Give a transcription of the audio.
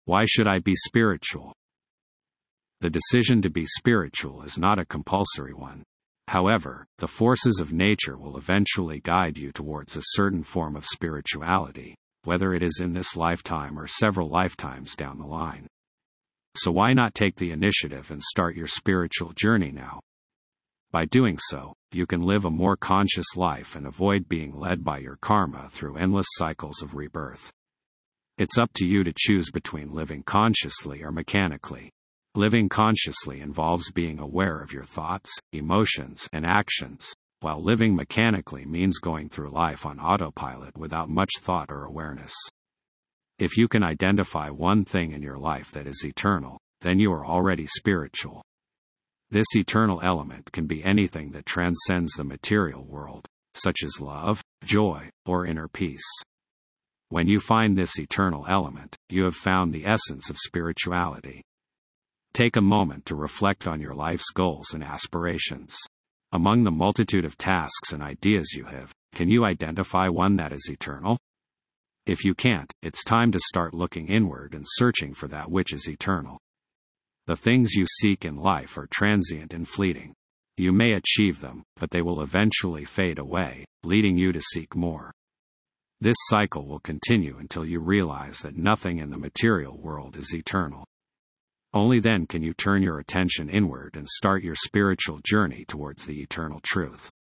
Why should I be spiritual? The decision to be spiritual is not a compulsory one. However, the forces of nature will eventually guide you towards a certain form of spirituality, whether it is in this lifetime or several lifetimes down the line. So why not take the initiative and start your spiritual journey now? By doing so, you can live a more conscious life and avoid being led by your karma through endless cycles of rebirth. It's up to you to choose between living consciously or mechanically. Living consciously involves being aware of your thoughts, emotions, and actions, while living mechanically means going through life on autopilot without much thought or awareness. If you can identify one thing in your life that is eternal, then you are already spiritual. This eternal element can be anything that transcends the material world, such as love, joy, or inner peace. When you find this eternal element, you have found the essence of spirituality. Take a moment to reflect on your life's goals and aspirations. Among the multitude of tasks and ideas you have, can you identify one that is eternal? If you can't, it's time to start looking inward and searching for that which is eternal. The things you seek in life are transient and fleeting. You may achieve them, but they will eventually fade away, leading you to seek more. This cycle will continue until you realize that nothing in the material world is eternal. Only then can you turn your attention inward and start your spiritual journey towards the eternal truth.